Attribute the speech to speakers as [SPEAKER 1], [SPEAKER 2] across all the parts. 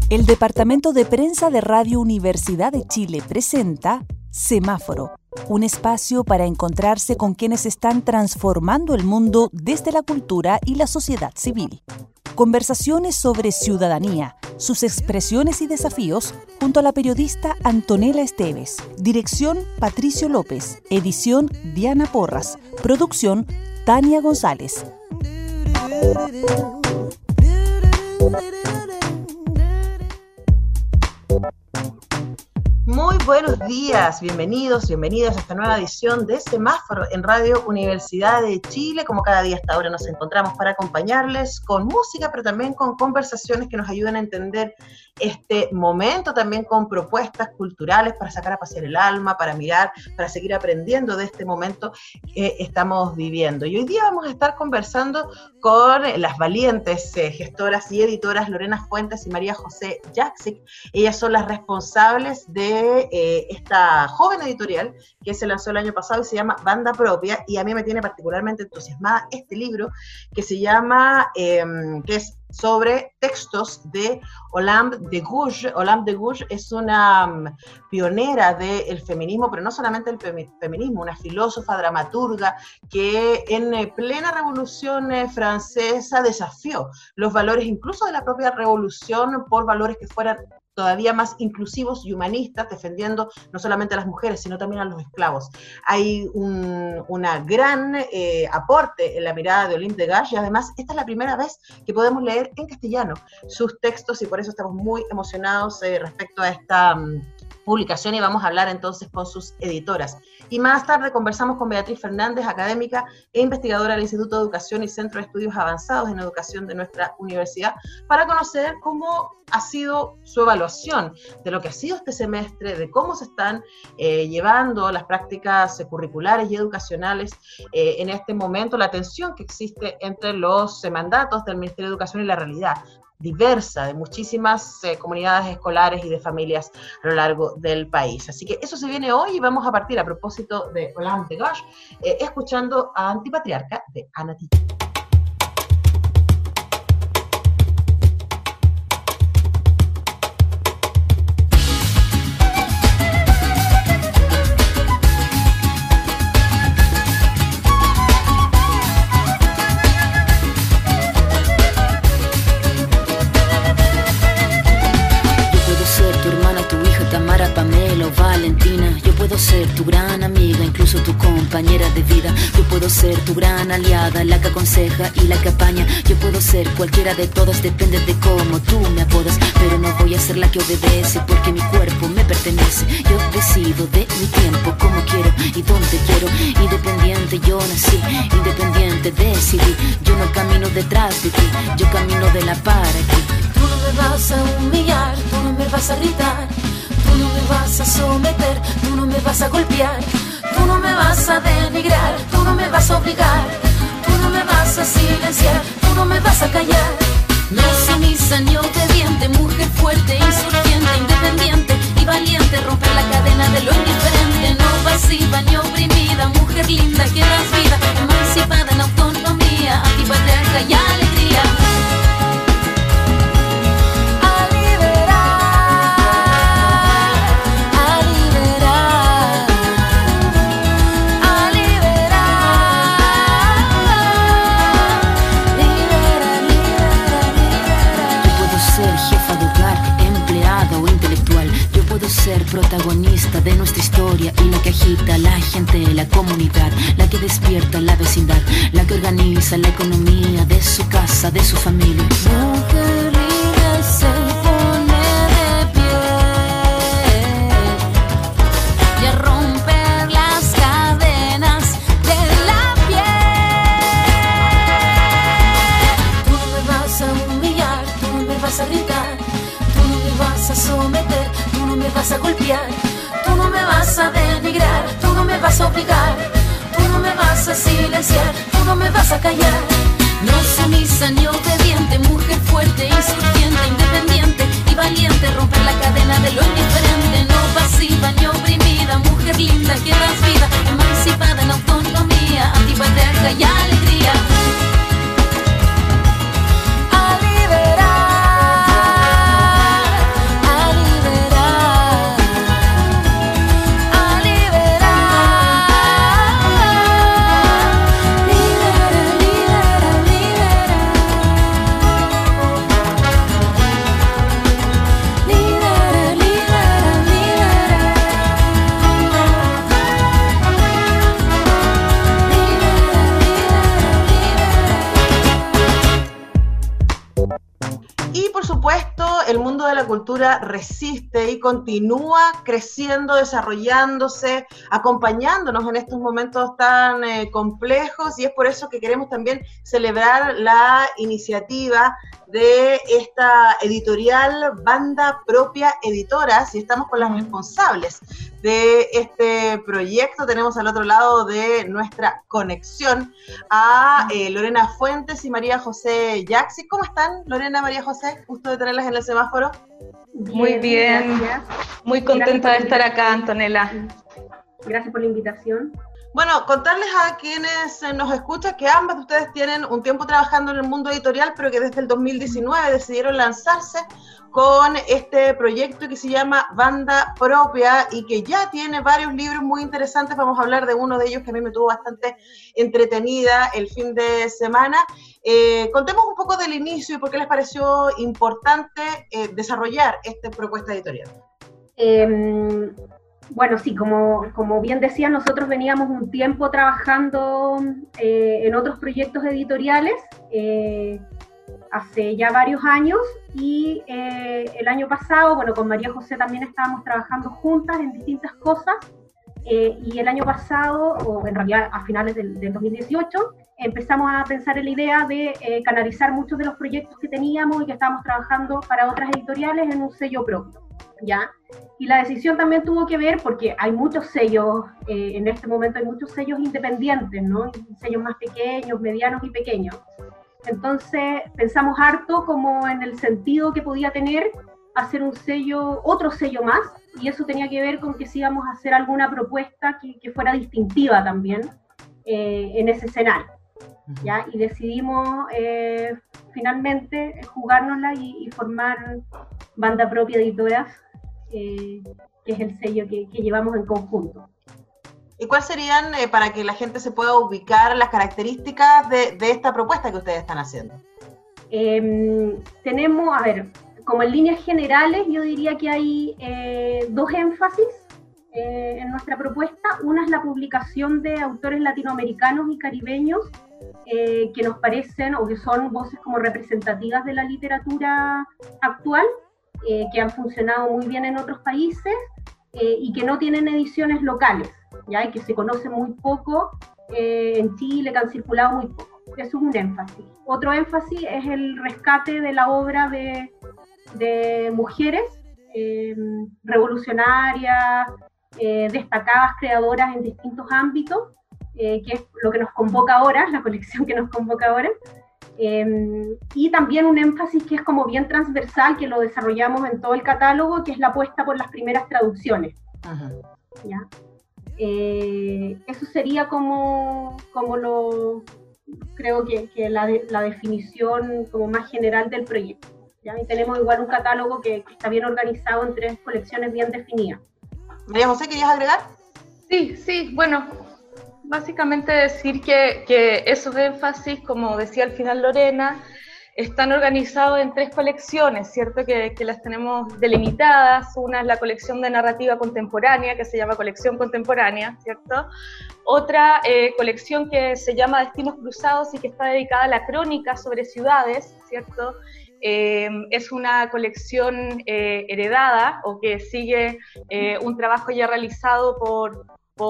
[SPEAKER 1] El Departamento de Prensa de Radio Universidad de Chile presenta Semáforo, un espacio para encontrarse con quienes están transformando el mundo desde la cultura y la sociedad civil. Conversaciones sobre ciudadanía, sus expresiones y desafíos, junto a la periodista Antonella Esteves. Dirección Patricio López. Edición Diana Porras. Producción Tania González.
[SPEAKER 2] Muy buenos días, bienvenidas a esta nueva edición de Semáforo en Radio Universidad de Chile. Como cada día hasta ahora nos encontramos para acompañarles con música, pero también con conversaciones que nos ayuden a entender este momento, también con propuestas culturales para sacar a pasear el alma, para mirar, para seguir aprendiendo de este momento que estamos viviendo. Y hoy día vamos a estar conversando con las valientes gestoras y editoras Lorena Fuentes y María José Jaksic. Ellas son las responsables de esta joven editorial que se lanzó el año pasado y se llama Banda Propia, y a mí me tiene particularmente entusiasmada este libro que se llama, que es sobre textos de Olympe de Gouges. Olympe de Gouges es una pionera del feminismo, pero no solamente el feminismo, una filósofa, dramaturga, que en plena Revolución Francesa desafió los valores incluso de la propia revolución por valores que fueran todavía más inclusivos y humanistas, defendiendo no solamente a las mujeres, sino también a los esclavos. Hay una gran aporte en la mirada de Olympe de Gouges, y además esta es la primera vez que podemos leer en castellano sus textos, y por eso estamos muy emocionados respecto a esta publicación, y vamos a hablar entonces con sus editoras. Y más tarde conversamos con Beatriz Fernández, académica e investigadora del Instituto de Educación y Centro de Estudios Avanzados en Educación de nuestra universidad, para conocer cómo ha sido su evaluación de lo que ha sido este semestre, de cómo se están llevando las prácticas curriculares y educacionales en este momento, la tensión que existe entre los mandatos del Ministerio de Educación y la realidad diversa de muchísimas comunidades escolares y de familias a lo largo del país. Así que eso se viene hoy, y vamos a partir, a propósito de Olympe de Gouges, escuchando a Antipatriarca de Ana Tijoux.
[SPEAKER 3] Tu gran amiga, incluso tu compañera de vida. Yo puedo ser tu gran aliada, la que aconseja y la que apaña. Yo puedo ser cualquiera de todas, depende de cómo tú me apodas. Pero no voy a ser la que obedece, porque mi cuerpo me pertenece. Yo decido de mi tiempo, cómo quiero y dónde quiero. Independiente yo nací, independiente decidí. Yo no camino detrás de ti, yo camino de la par aquí. Tú no me vas a humillar, tú no me vas a gritar, tú no me vas a someter, tú no me vas a golpear, tú no me vas a denigrar, tú no me vas a obligar, tú no me vas a silenciar, tú no me vas a callar. No sumisa ni obediente, mujer fuerte, insurgente, independiente y valiente, romper la cadena de lo indiferente. No pasiva ni oprimida, mujer linda que das vida, emancipada en autonomía, antipatriarca y alegría. Ser protagonista de nuestra historia y la que agita a la gente de la comunidad, la que despierta la vecindad, la que organiza la economía de su casa, de su familia. Mujer libre se pone de pie y a romper las cadenas de la piel. Tú no me vas a humillar, tú no me vas a gritar, tú no me vas a someter, tú no me vas a golpear, tú no me vas a denigrar, tú no me vas a obligar, tú no me vas a silenciar, tú no me vas a callar. No sumisa ni obediente, mujer fuerte, insurgente, independiente y valiente, romper la cadena de lo indiferente. No pasiva ni oprimida, mujer linda que das vida, emancipada en autonomía, antipatriarca y alegría. A liberar.
[SPEAKER 2] Y por supuesto, el mundo de la cultura resiste y continúa creciendo, desarrollándose, acompañándonos en estos momentos tan complejos, y es por eso que queremos también celebrar la iniciativa de esta editorial Banda Propia Editoras, y estamos con las responsables de este proyecto. Tenemos al otro lado de nuestra conexión a Lorena Fuentes y María José Yaxi. ¿Cómo están, Lorena, María José? Gusto de tenerlas en el semáforo.
[SPEAKER 4] Muy bien, gracias. Muy contenta de estar acá, Antonella.
[SPEAKER 5] Gracias por la invitación.
[SPEAKER 2] Bueno, contarles a quienes nos escuchan que ambas de ustedes tienen un tiempo trabajando en el mundo editorial, pero que desde el 2019 decidieron lanzarse con este proyecto que se llama Banda Propia y que ya tiene varios libros muy interesantes. Vamos a hablar de uno de ellos que a mí me tuvo bastante entretenida el fin de semana. Contemos un poco del inicio y por qué les pareció importante desarrollar esta propuesta editorial.
[SPEAKER 5] Bueno, sí, como bien decía, nosotros veníamos un tiempo trabajando en otros proyectos editoriales hace ya varios años, y el año pasado, bueno, con María José también estábamos trabajando juntas en distintas cosas, y el año pasado, o en realidad a finales del 2018, empezamos a pensar en la idea de canalizar muchos de los proyectos que teníamos y que estábamos trabajando para otras editoriales en un sello propio, ¿ya? Y la decisión también tuvo que ver porque hay muchos sellos, en este momento hay muchos sellos independientes, ¿no? Sellos más pequeños, medianos y pequeños. Entonces pensamos harto como en el sentido que podía tener hacer un sello, otro sello más, y eso tenía que ver con que si íbamos a hacer alguna propuesta que fuera distintiva también en ese escenario, ¿ya? Y decidimos finalmente jugárnosla y formar Banda Propia Editoras, que es el sello que llevamos en conjunto.
[SPEAKER 2] ¿Y cuáles serían, para que la gente se pueda ubicar, las características de esta propuesta que ustedes están haciendo?
[SPEAKER 5] Tenemos, a ver, como en líneas generales, yo diría que hay dos énfasis en nuestra propuesta. Una es la publicación de autores latinoamericanos y caribeños que nos parecen o que son voces como representativas de la literatura actual, que han funcionado muy bien en otros países y que no tienen ediciones locales, ¿ya? Y que se conocen muy poco en Chile, que han circulado muy poco. Eso es un énfasis. Otro énfasis es el rescate de la obra de mujeres revolucionarias, destacadas creadoras en distintos ámbitos, que es lo que nos convoca ahora, la colección que nos convoca ahora. Y también un énfasis que es como bien transversal, que lo desarrollamos en todo el catálogo, que es la apuesta por las primeras traducciones. ¿Ya? Eso sería como lo, creo que la definición como más general del proyecto, ¿ya? Y tenemos igual un catálogo que está bien organizado en 3 colecciones bien definidas.
[SPEAKER 2] María José, ¿querías agregar?
[SPEAKER 4] Sí, bueno, básicamente decir que esos énfasis, como decía al final Lorena, están organizados en 3 colecciones, ¿cierto? Que las tenemos delimitadas. Una es la colección de narrativa contemporánea, que se llama Colección Contemporánea, ¿cierto? Otra colección que se llama Destinos Cruzados y que está dedicada a la crónica sobre ciudades, ¿cierto? Es una colección heredada o que sigue un trabajo ya realizado por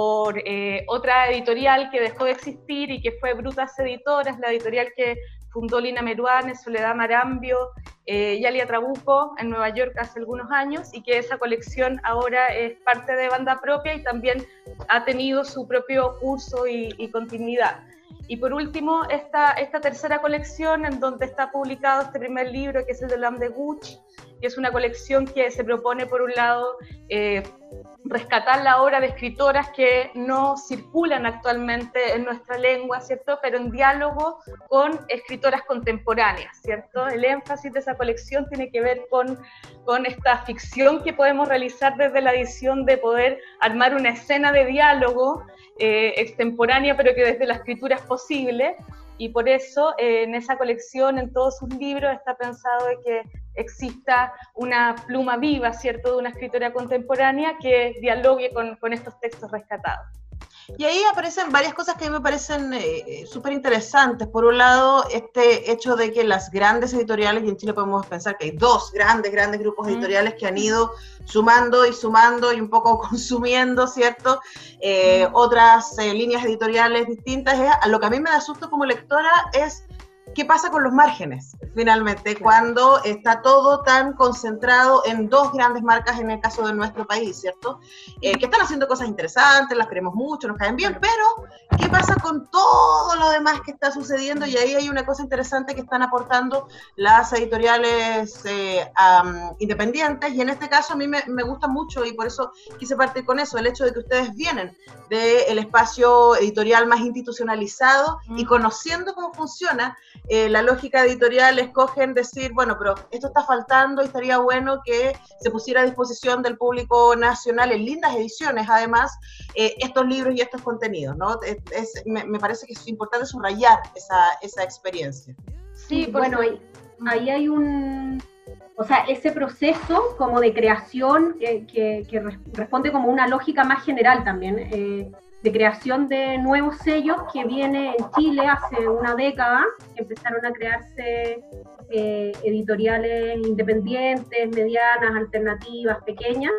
[SPEAKER 4] otra editorial que dejó de existir y que fue Brutas Editoras, la editorial que fundó Lina Meruane, Soledad Marambio y Alia Trabuco en Nueva York hace algunos años, y que esa colección ahora es parte de Banda Propia y también ha tenido su propio curso y continuidad. Y por último, esta tercera colección en donde está publicado este primer libro, que es el de L'Homme de Gouche, que es una colección que se propone, por un lado, rescatar la obra de escritoras que no circulan actualmente en nuestra lengua, ¿cierto? Pero en diálogo con escritoras contemporáneas, ¿cierto? El énfasis de esa colección tiene que ver con esta ficción que podemos realizar desde la edición, de poder armar una escena de diálogo extemporánea, pero que desde la escritura es posible. Y por eso en esa colección, en todos sus libros, está pensado de que exista una pluma viva, ¿cierto?, de una escritora contemporánea que dialogue con estos textos rescatados.
[SPEAKER 2] Y ahí aparecen varias cosas que a mí me parecen súper interesantes. Por un lado, este hecho de que las grandes editoriales, y en Chile podemos pensar que hay dos grandes grupos editoriales que han ido sumando y un poco consumiendo, ¿cierto? Otras líneas editoriales distintas. Lo que a mí me da susto como lectora es qué pasa con los márgenes, finalmente, cuando está todo tan concentrado en dos grandes marcas, en el caso de nuestro país, ¿cierto? Que están haciendo cosas interesantes, las queremos mucho, nos caen bien, pero ¿qué pasa con todo lo demás que está sucediendo? Y ahí hay una cosa interesante que están aportando las editoriales independientes, y en este caso a mí me gusta mucho, y por eso quise partir con eso, el hecho de que ustedes vienen del espacio editorial más institucionalizado y conociendo cómo funciona, la lógica editorial, escogen decir, bueno, pero esto está faltando y estaría bueno que se pusiera a disposición del público nacional en lindas ediciones, además, estos libros y estos contenidos, ¿no? Me parece que es importante subrayar esa experiencia.
[SPEAKER 5] Sí, bueno, ahí hay o sea, ese proceso como de creación que responde como una lógica más general también, de creación de nuevos sellos que viene en Chile hace una década, que empezaron a crearse editoriales independientes, medianas, alternativas, pequeñas,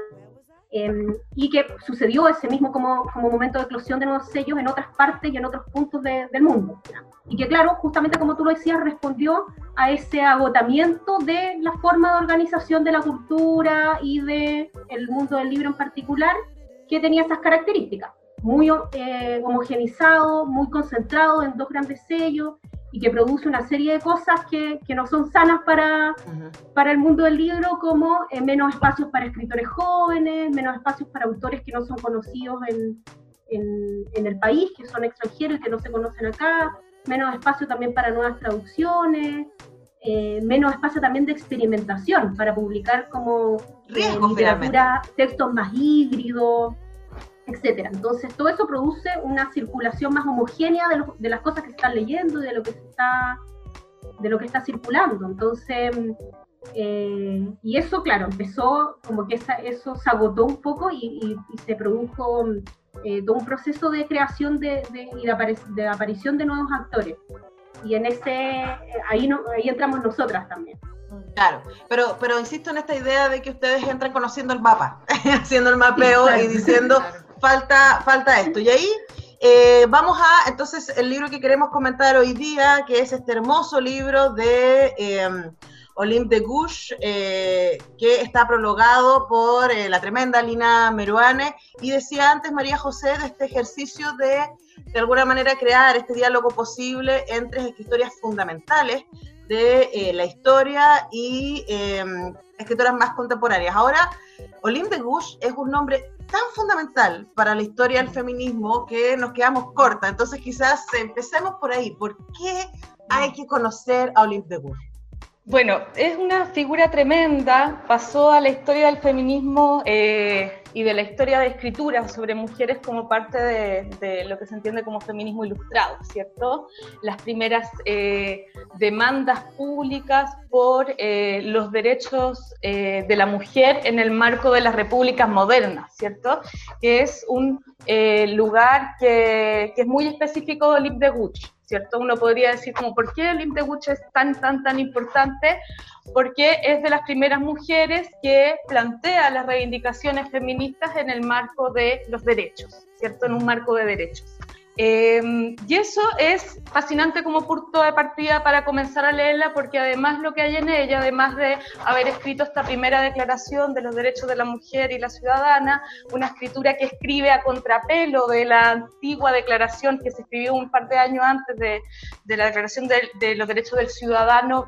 [SPEAKER 5] y que sucedió ese mismo como momento de eclosión de nuevos sellos en otras partes y en otros puntos del mundo. Y que claro, justamente como tú lo decías, respondió a ese agotamiento de la forma de organización de la cultura y del mundo del libro en particular, que tenía esas características. Muy homogenizado, muy concentrado en dos grandes sellos, y que produce una serie de cosas que no son sanas para el mundo del libro, como menos espacios para escritores jóvenes, menos espacios para autores que no son conocidos en el país, que son extranjeros y que no se conocen acá, menos espacio también para nuevas traducciones, menos espacio también de experimentación para publicar como literatura, textos más híbridos, etcétera. Entonces todo eso produce una circulación más homogénea de las cosas que se están leyendo y de lo que está circulando. Entonces y eso, claro, empezó como que eso se agotó un poco y se produjo todo un proceso de creación y de aparición de nuevos actores, y en ahí entramos nosotras también.
[SPEAKER 2] Claro, pero insisto en esta idea de que ustedes entran conociendo el mapa, haciendo el mapeo, sí, claro, y diciendo falta esto. Y ahí vamos a, entonces, el libro que queremos comentar hoy día, que es este hermoso libro de Olympe de Gouges, que está prologado por la tremenda Lina Meruane, y decía antes María José de este ejercicio de alguna manera crear este diálogo posible entre escritoras fundamentales de la historia y escritoras más contemporáneas. Ahora, Olympe de Gouges es un nombre tan fundamental para la historia del feminismo que nos quedamos cortas. Entonces quizás empecemos por ahí. ¿Por qué hay que conocer a Olympe de Gouges?
[SPEAKER 4] Bueno, es una figura tremenda, pasó a la historia del feminismo y de la historia de escritura sobre mujeres como parte de lo que se entiende como feminismo ilustrado, ¿cierto? Las primeras demandas públicas por los derechos de la mujer en el marco de las repúblicas modernas, ¿cierto? Que es un lugar que es muy específico de Olympe de Gouges, ¿cierto? Uno podría decir como, ¿por qué Olympe de Gouges es tan importante? Porque es de las primeras mujeres que plantea las reivindicaciones feministas en el marco de los derechos, ¿cierto? En un marco de derechos. Y eso es fascinante como punto de partida para comenzar a leerla, porque además lo que hay en ella, además de haber escrito esta primera declaración de los derechos de la mujer y la ciudadana, una escritura que escribe a contrapelo de la antigua declaración que se escribió un par de años antes de la declaración de los derechos del ciudadano,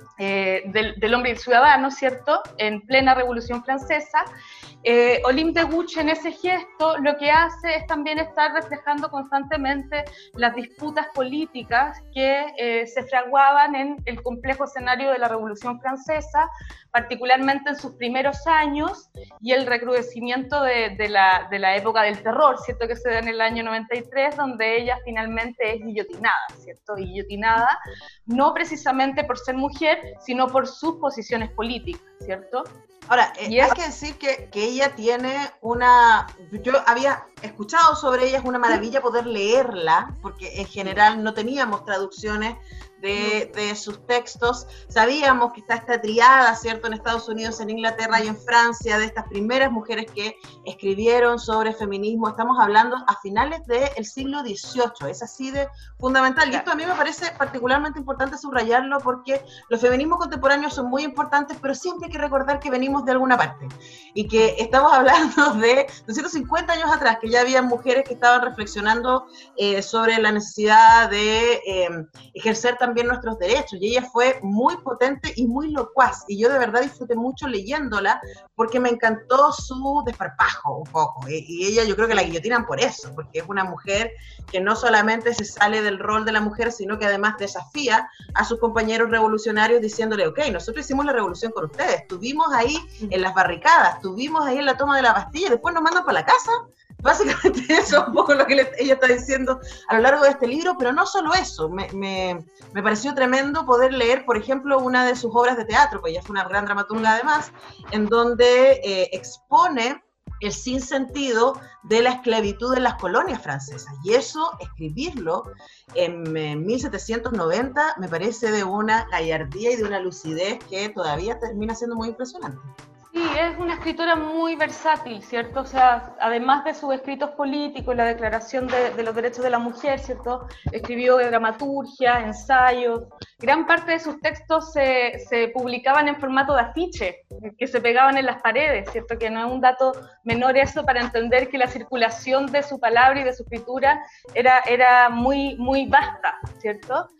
[SPEAKER 4] del hombre y el ciudadano, ¿cierto?, en plena Revolución Francesa. Olympe de Gouges en ese gesto lo que hace es también estar reflejando constantemente las disputas políticas que se fraguaban en el complejo escenario de la Revolución Francesa, particularmente en sus primeros años, y el recrudecimiento de la época del terror, ¿cierto?, que se da en el año 93, donde ella finalmente es guillotinada, ¿cierto?, y guillotinada no precisamente por ser mujer, sino por sus posiciones políticas, ¿cierto?
[SPEAKER 2] Ahora, hay que decir que ella tiene una... Yo había escuchado sobre ella, es una maravilla poder leerla, porque en general no teníamos traducciones de sus textos. Sabíamos que está esta triada, ¿cierto?, en Estados Unidos, en Inglaterra y en Francia, de estas primeras mujeres que escribieron sobre feminismo. Estamos hablando a finales del siglo XVIII, es así de fundamental. Y esto a mí me parece particularmente importante subrayarlo, porque los feminismos contemporáneos son muy importantes, pero siempre hay que recordar que venimos de alguna parte, y que estamos hablando de 250 años atrás, que ya había mujeres que estaban reflexionando sobre la necesidad de ejercer también nuestros derechos, y ella fue muy potente y muy locuaz, y yo de verdad disfruté mucho leyéndola, porque me encantó su desparpajo un poco, y ella, yo creo que la guillotinan por eso, porque es una mujer que no solamente se sale del rol de la mujer, sino que además desafía a sus compañeros revolucionarios diciéndole, ok, nosotros hicimos la revolución con ustedes, estuvimos ahí en las barricadas, estuvimos ahí en la toma de la Bastilla, y después nos mandan para la casa. Básicamente eso es un poco lo que ella está diciendo a lo largo de este libro, pero no solo eso, me pareció tremendo poder leer, por ejemplo, una de sus obras de teatro, pues ella fue una gran dramaturga además, en donde expone el sinsentido de la esclavitud en las colonias francesas, y eso, escribirlo en 1790, me parece de una gallardía y de una lucidez que todavía termina siendo muy impresionante.
[SPEAKER 4] Sí, es una escritora muy versátil, ¿cierto? O sea, además de sus escritos políticos, la Declaración de los Derechos de la Mujer, ¿cierto? Escribió dramaturgia, ensayos. Gran parte de sus textos se publicaban en formato de afiche, que se pegaban en las paredes, ¿cierto? Que no es un dato menor eso para entender que la circulación de su palabra y de su escritura era muy, muy vasta, ¿cierto?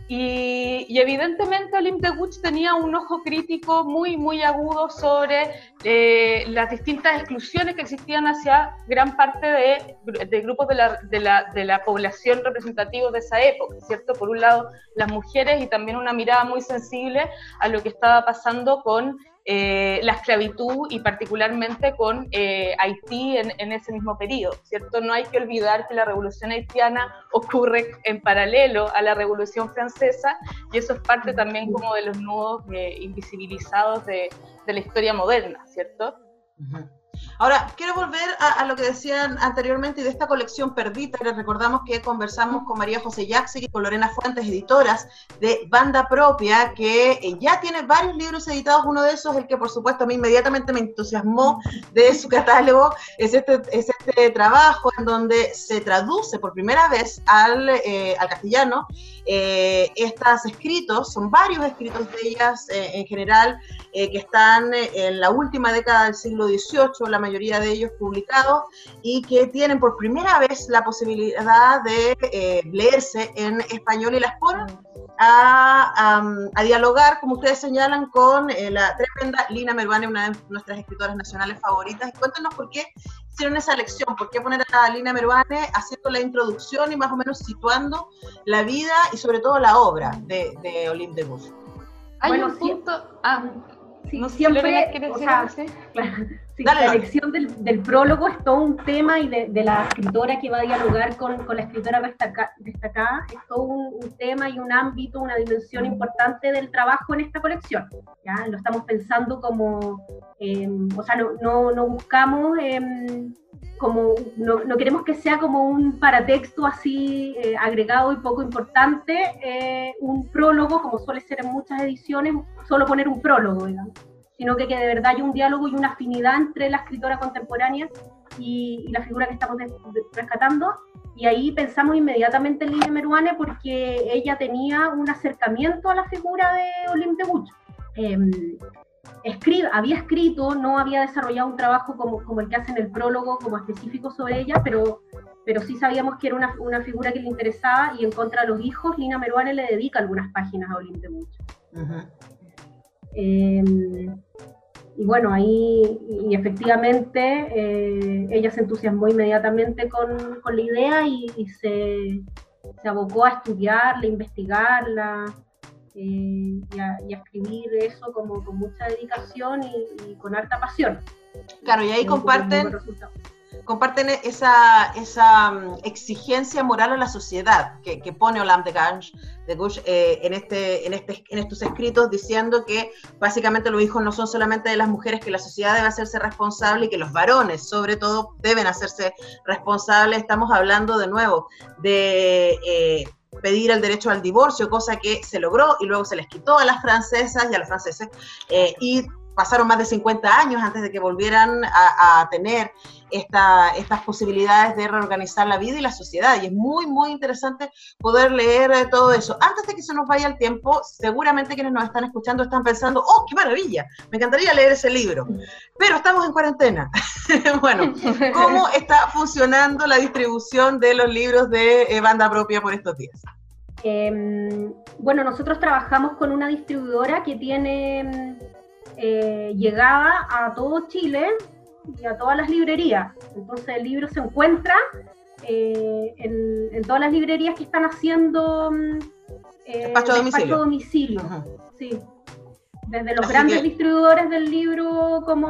[SPEAKER 4] Y evidentemente Olympe de Gouges tenía un ojo crítico muy, muy agudo sobre las distintas exclusiones que existían hacia gran parte de grupos de la población representativa de esa época, ¿cierto? Por un lado, las mujeres, y también una mirada muy sensible a lo que estaba pasando con la esclavitud, y particularmente con Haití en ese mismo periodo, ¿cierto? No hay que olvidar que la Revolución haitiana ocurre en paralelo a la Revolución Francesa, y eso es parte también como de los nudos invisibilizados de la historia moderna, ¿cierto?
[SPEAKER 2] Uh-huh. Ahora, quiero volver a lo que decían anteriormente y de esta colección Perdita. Les recordamos que conversamos con María José Yaxi y con Lorena Fuentes, editoras de Banda Propia, que ya tiene varios libros editados. Uno de esos, el que por supuesto a mí inmediatamente me entusiasmó de su catálogo, es este trabajo en donde se traduce por primera vez al castellano estos escritos. Son varios escritos de ellas en general, que están en la última década del siglo XVIII, la mayoría de ellos publicados, y que tienen por primera vez la posibilidad de leerse en español, y las ponen a dialogar, como ustedes señalan, con la tremenda Lina Meruane, una de nuestras escritoras nacionales favoritas. Y cuéntanos por qué hicieron esa elección, por qué poner a Lina Meruane haciendo la introducción y más o menos situando la vida y sobre todo la obra de Olympe de Gouges.
[SPEAKER 4] Hay un punto...
[SPEAKER 5] Sí,
[SPEAKER 4] no sé,
[SPEAKER 5] siempre,
[SPEAKER 4] o sea,
[SPEAKER 5] sí, la elección del prólogo es todo un tema, y de la escritora que va a dialogar con la escritora destacada, es todo un tema y un ámbito, una dimensión importante del trabajo en esta colección. ¿Ya? Lo estamos pensando como, o sea, no buscamos, como, no queremos que sea como un paratexto así agregado y poco importante, un prólogo, como suele ser en muchas ediciones, solo poner un prólogo, digamos, sino que de verdad hay un diálogo y una afinidad entre la escritora contemporánea y la figura que estamos rescatando. Y ahí pensamos inmediatamente en Lina Meruane, porque ella tenía un acercamiento a la figura de Olympe de Gouges. Había escrito, no había desarrollado un trabajo como el que hace en el prólogo, como específico sobre ella, pero sí sabíamos que era una figura que le interesaba, y en Contra de los Hijos, Lina Meruane le dedica algunas páginas a Olympe de Gouges. Uh-huh. Y bueno, ahí y efectivamente ella se entusiasmó inmediatamente con la idea, y se abocó a estudiarla, a investigarla, y a escribir eso con mucha dedicación y con harta pasión.
[SPEAKER 2] Claro, y ahí comparten comparten esa exigencia moral a la sociedad que pone Olympe de Gouges en estos escritos, diciendo que básicamente los hijos no son solamente de las mujeres, que la sociedad debe hacerse responsable y que los varones, sobre todo, deben hacerse responsables. Estamos hablando de nuevo de pedir el derecho al divorcio, cosa que se logró y luego se les quitó a las francesas y a los franceses, y pasaron más de 50 años antes de que volvieran a tener estas posibilidades de reorganizar la vida y la sociedad, y es muy, muy interesante poder leer todo eso. Antes de que se nos vaya el tiempo, seguramente quienes nos están escuchando están pensando, ¡oh, qué maravilla! Me encantaría leer ese libro, pero estamos en cuarentena. Bueno, ¿cómo está funcionando la distribución de los libros de Banda Propia por estos días?
[SPEAKER 5] Bueno, nosotros trabajamos con una distribuidora que tiene llegada a todo Chile y a todas las librerías. Entonces el libro se encuentra en todas las librerías que están haciendo
[SPEAKER 2] despacho a domicilio.
[SPEAKER 5] Uh-huh. Sí. Desde los grandes distribuidores del libro como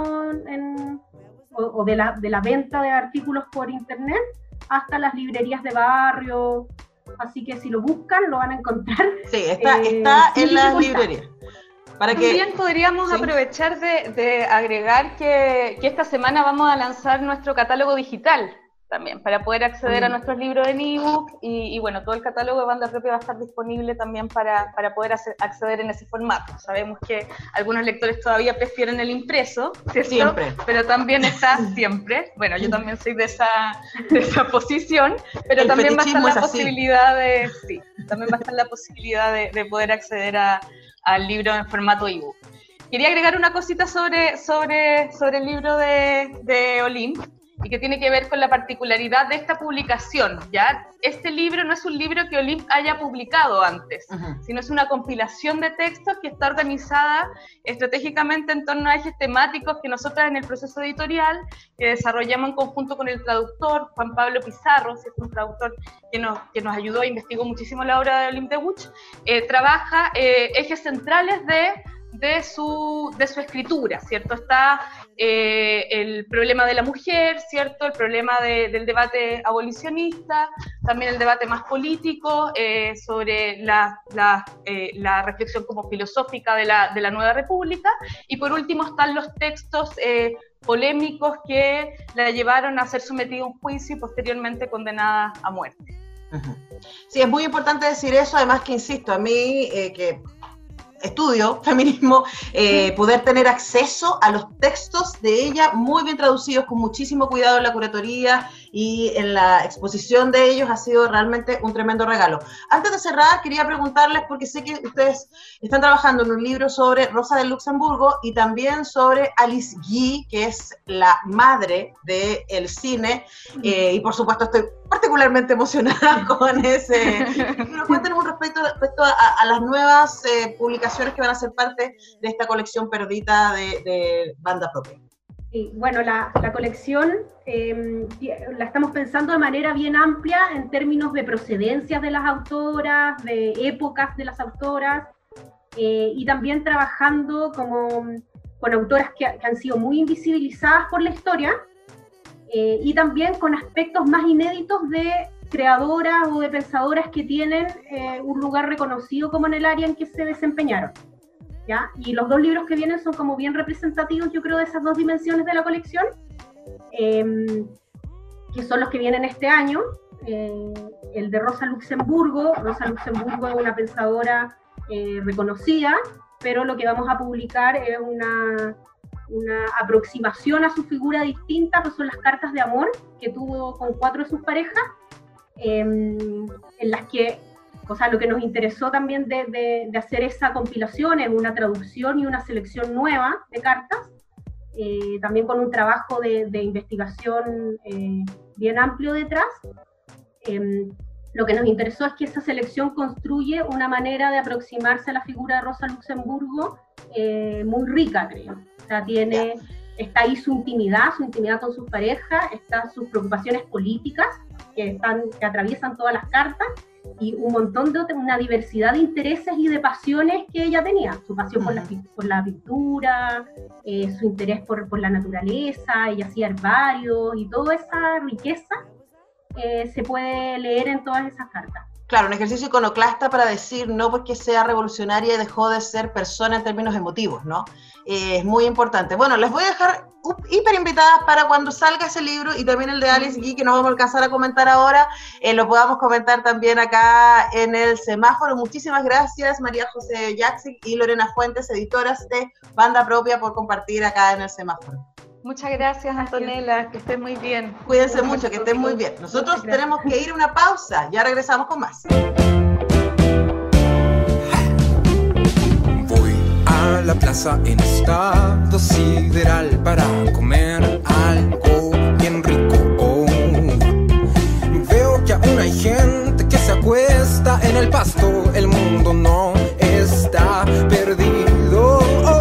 [SPEAKER 5] o de la venta de artículos por internet hasta las librerías de barrio. Así que si lo buscan lo van a encontrar.
[SPEAKER 2] Sí, está en las librerías.
[SPEAKER 4] También podríamos aprovechar de agregar que esta semana vamos a lanzar nuestro catálogo digital también, para poder acceder a nuestros libros en ebook, y bueno, todo el catálogo de Banda Propia va a estar disponible también para poder acceder en ese formato. Sabemos que algunos lectores todavía prefieren el impreso, ¿cierto? Siempre. Pero también está siempre, bueno, yo también soy de esa posición, pero el también va a estar la posibilidad también va a estar la posibilidad de poder acceder al libro en formato ebook. Quería agregar una cosita sobre el libro de Olympe, y que tiene que ver con la particularidad de esta publicación, ¿ya? Este libro no es un libro que Olympe haya publicado antes, sino es una compilación de textos que está organizada estratégicamente en torno a ejes temáticos que nosotras en el proceso editorial, que desarrollamos en conjunto con el traductor Juan Pablo Pizarro, es un traductor que nos ayudó, investigó muchísimo la obra de Olympe de Gouges, trabaja ejes centrales de su escritura, ¿cierto? Está el problema de la mujer, ¿cierto? El problema del debate abolicionista, también el debate más político sobre la reflexión como filosófica de la nueva república, y por último están los textos polémicos que la llevaron a ser sometida a un juicio y posteriormente condenada a muerte.
[SPEAKER 2] Sí, es muy importante decir eso, además que insisto, a mí que estudio feminismo, poder tener acceso a los textos de ella muy bien traducidos, con muchísimo cuidado en la curatoría y en la exposición de ellos, ha sido realmente un tremendo regalo. Antes de cerrar, quería preguntarles, porque sé que ustedes están trabajando en un libro sobre Rosa de Luxemburgo y también sobre Alice Guy, que es la madre del cine, y por supuesto estoy particularmente emocionada con ese. Pero cuéntanos respecto a las nuevas publicaciones que van a ser parte de esta colección perdida de Banda Propia.
[SPEAKER 5] Sí, bueno, la colección la estamos pensando de manera bien amplia en términos de procedencias de las autoras, de épocas de las autoras, y también trabajando con autoras que han sido muy invisibilizadas por la historia, y también con aspectos más inéditos de creadoras o de pensadoras que tienen un lugar reconocido como en el área en que se desempeñaron, ¿ya? Y los dos libros que vienen son como bien representativos, yo creo, de esas dos dimensiones de la colección, que son los que vienen este año. El de Rosa Luxemburgo. Rosa Luxemburgo es una pensadora reconocida, pero lo que vamos a publicar es una aproximación a su figura distinta, que son las cartas de amor que tuvo con 4 de sus parejas, en las que, o sea, lo que nos interesó también de hacer esa compilación es una traducción y una selección nueva de cartas, también con un trabajo de investigación bien amplio detrás. Lo que nos interesó es que esa selección construye una manera de aproximarse a la figura de Rosa Luxemburgo muy rica, creo. O sea, está ahí su intimidad con sus parejas, están sus preocupaciones políticas, que atraviesan todas las cartas, y un montón una diversidad de intereses y de pasiones que ella tenía. Su pasión por la pintura, su interés por la naturaleza, ella hacía herbarios, y toda esa riqueza se puede leer en todas esas cartas.
[SPEAKER 2] Claro, un ejercicio iconoclasta para decir no porque sea revolucionaria y dejó de ser persona en términos emotivos, ¿no? Es muy importante. Bueno, les voy a dejar hiper invitadas para cuando salga ese libro, y también el de Alice Guy, que no vamos a alcanzar a comentar ahora, lo podamos comentar también acá en el semáforo. Muchísimas gracias, María José Jackson y Lorena Fuentes, editoras de Banda Propia, por compartir acá en el semáforo.
[SPEAKER 4] Muchas gracias, Antonella, que estén muy bien.
[SPEAKER 2] Cuídense mucho, que estén muy bien. Nosotros tenemos que ir a una pausa, ya regresamos con más.
[SPEAKER 6] Voy a la plaza en estado sideral para comer algo bien rico. Veo que aún hay gente que se acuesta en el pasto, el mundo no está perdido.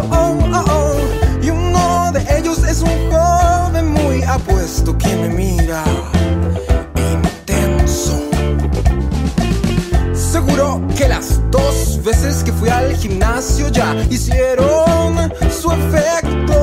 [SPEAKER 6] Y uno de ellos es un joven muy apuesto que me mira intenso. Seguro que las 2 veces que fui al gimnasio ya hicieron su efecto.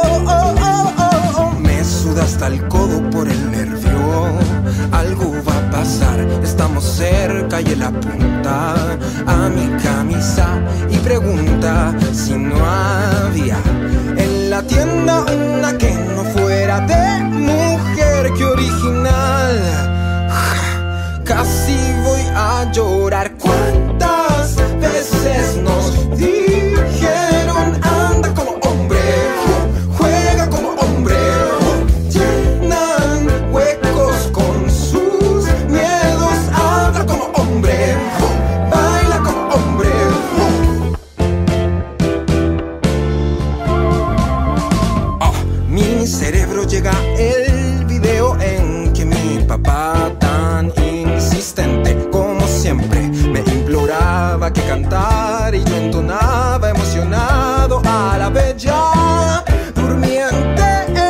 [SPEAKER 6] Me suda hasta el codo por el nervio. Algo va a pasar, estamos cerca y él apunta a mi camisa y pregunta si no había en la tienda una que no fuera de mujer. ¡Qué original! Casi voy a llorar. ¿Cuántas veces nos dijeron anda como hombre, juega como hombre? Llenan huecos con sus miedos, habla como hombre, baila como hombre. Mi cerebro llega el video en que mi papá, tan insistente como siempre, me imploraba que cantara, y yo entonaba emocionado a la bella durmiente.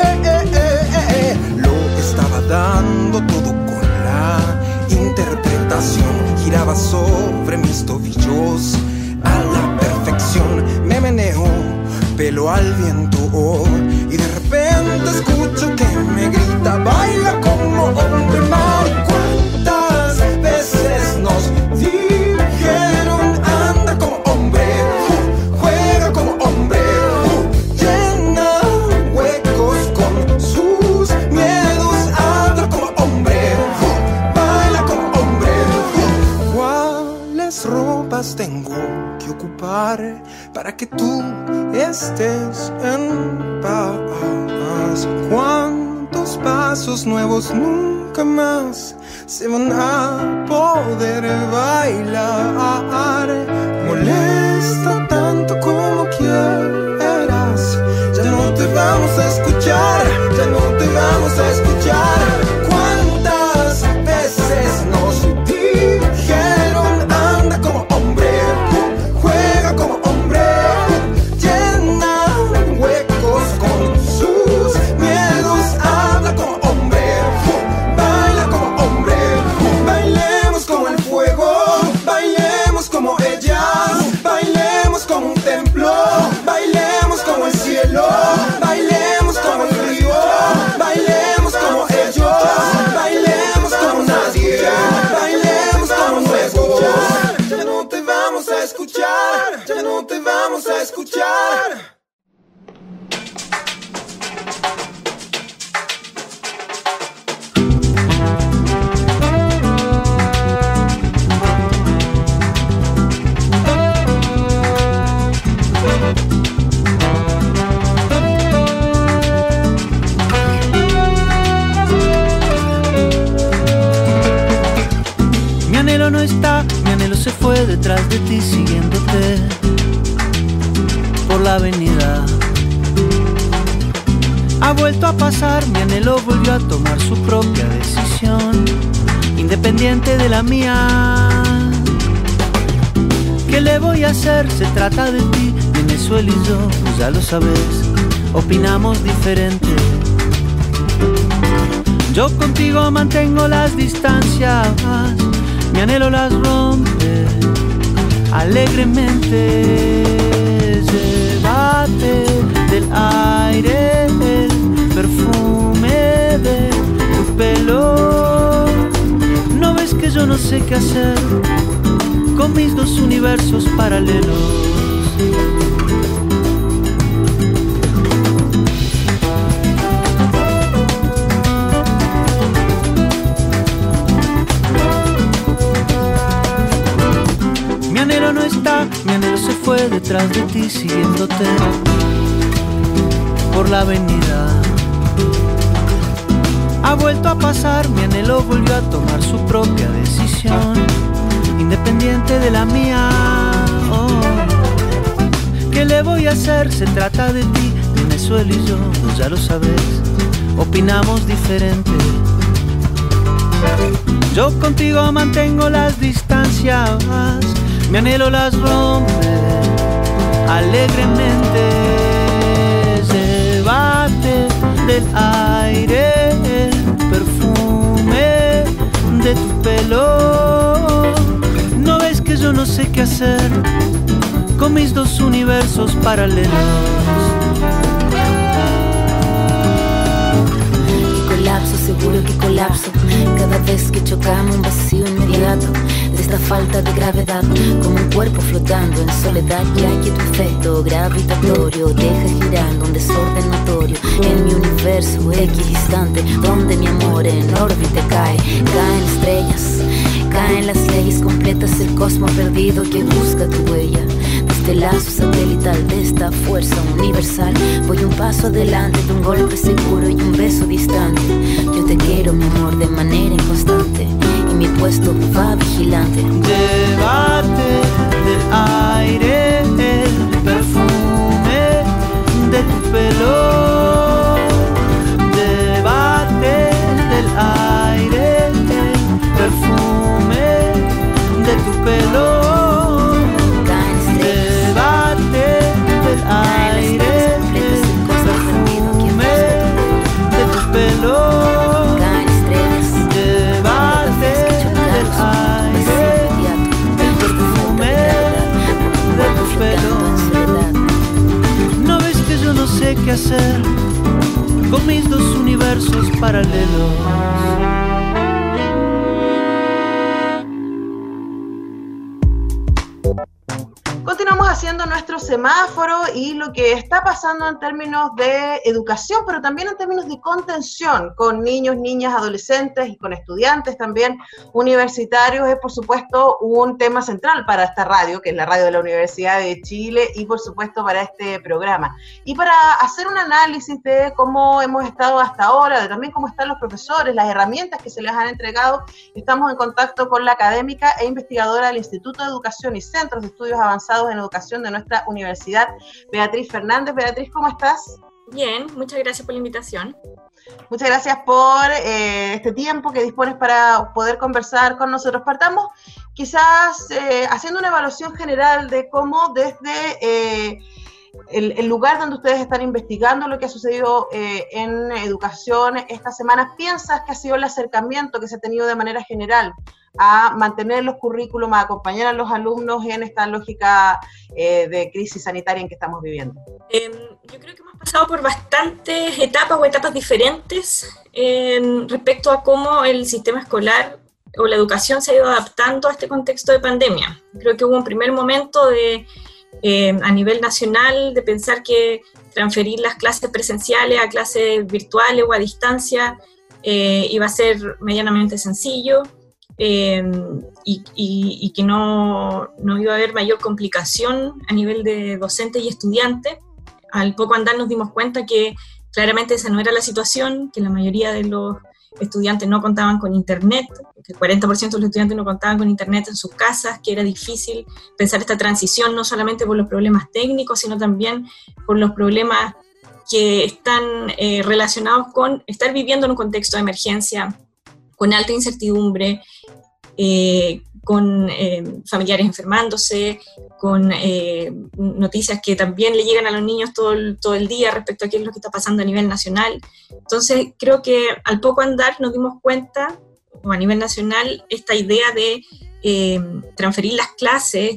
[SPEAKER 6] Lo estaba dando todo con la interpretación, giraba sobre mis tobillos a la perfección, me meneo pelo al viento, y de repente escucho que me grita baila como hombre. Mar, ¿cuántas veces nos dijeron anda como hombre, juega como hombre? Llena huecos con sus miedos, habla como hombre, baila como hombre. ¿Cuáles ropas tengo que ocupar para que tú estés en paz? ¿Cuántos pasos nuevos nunca más se van a poder bailar? Molesta tanto como quieras, ya no te vamos a escuchar, ya no te vamos a escuchar. ¿Cuántas veces nos dijeron anda como hombre, juega como hombre? Llena huecos con sus miedos, habla como hombre, baila como hombre. Bailemos como el fuego, bailemos como ellas, bailemos como un templo, bailemos como el cielo, bailemos como el río, bailemos como ellos, bailemos como nadie, bailemos como nuevo. Ya no te vamos a escuchar, ya no te vamos a escuchar.
[SPEAKER 7] Mi anhelo no está, mi anhelo se fue detrás de ti, siguiéndote por la avenida. Ha vuelto a pasar, mi anhelo volvió a tomar su propia decisión, independiente de la mía. ¿Qué le voy a hacer? Se trata de ti, Venezuela y yo, pues ya lo sabes, opinamos diferente. Yo contigo mantengo las distancias, mi anhelo las rompe alegremente. Llévate del aire el perfume de tu pelo. ¿No ves que yo no sé qué hacer con mis dos universos paralelos? Mi anhelo no está, mi anhelo se fue detrás de ti siguiéndote por la avenida. Ha vuelto a pasar, mi anhelo volvió a tomar su propia decisión, independiente de la mía. Oh, ¿qué le voy a hacer? Se trata de ti, de eso él y yo, pues ya lo sabes, opinamos diferente. Yo contigo mantengo las distancias, mi anhelo las rompe alegremente. Llévate del aire el perfume de tu pelo. ¿No ves que yo no sé qué hacer con mis dos universos paralelos?
[SPEAKER 3] Colapso, seguro que colapso. Cada vez que chocamos un vacío inmediato de esta falta de gravedad, como un cuerpo flotando en soledad. Ya que tu efecto gravitatorio deja girando un desorden notorio en mi universo equidistante, donde mi amor en órbita cae. Caen estrellas, caen las leyes completas, el cosmos perdido que busca tu huella. Este lazo satelital de esta fuerza universal, voy un paso adelante de un golpe seguro y un beso distante. Yo te quiero, mi amor, de manera inconstante, y mi puesto va vigilante.
[SPEAKER 7] Llévate del aire el perfume de tu pelo. Llévate del aire el perfume de tu pelo. No sé qué hacer con mis dos universos paralelos.
[SPEAKER 2] Continuamos haciendo nuestro semáforo y lo que está pasando en términos de educación, pero también en términos de contención con niños, niñas, adolescentes y con estudiantes también universitarios es, por supuesto, un tema central para esta radio, que es la radio de la Universidad de Chile, y por supuesto para este programa. Y para hacer un análisis de cómo hemos estado hasta ahora, de también cómo están los profesores, las herramientas que se les han entregado, estamos en contacto con la académica e investigadora del Instituto de Educación y Centros de Estudios Avanzados en Educación de nuestra universidad, Beatriz Fernández. Beatriz, ¿cómo estás?
[SPEAKER 8] Bien, muchas gracias por la invitación.
[SPEAKER 2] Muchas gracias por este tiempo que dispones para poder conversar con nosotros. Partamos quizás haciendo una evaluación general de cómo desde el lugar donde ustedes están investigando lo que ha sucedido en educación esta semana, ¿piensas que ha sido el acercamiento que se ha tenido de manera general a mantener los currículums, a acompañar a los alumnos en esta lógica de crisis sanitaria en que estamos viviendo?
[SPEAKER 8] Yo creo que hemos pasado por bastantes etapas diferentes respecto a cómo el sistema escolar o la educación se ha ido adaptando a este contexto de pandemia. Creo que hubo un primer momento a nivel nacional de pensar que transferir las clases presenciales a clases virtuales o a distancia iba a ser medianamente sencillo. Y que no iba a haber mayor complicación a nivel de docentes y estudiantes. Al poco andar nos dimos cuenta que claramente esa no era la situación, que la mayoría de los estudiantes no contaban con internet, que el 40% de los estudiantes no contaban con internet en sus casas, que era difícil pensar esta transición no solamente por los problemas técnicos, sino también por los problemas que están relacionados con estar viviendo en un contexto de emergencia, con alta incertidumbre, con familiares enfermándose, con noticias que también le llegan a los niños todo el día respecto a qué es lo que está pasando a nivel nacional. Entonces creo que al poco andar nos dimos cuenta, o a nivel nacional, esta idea de transferir las clases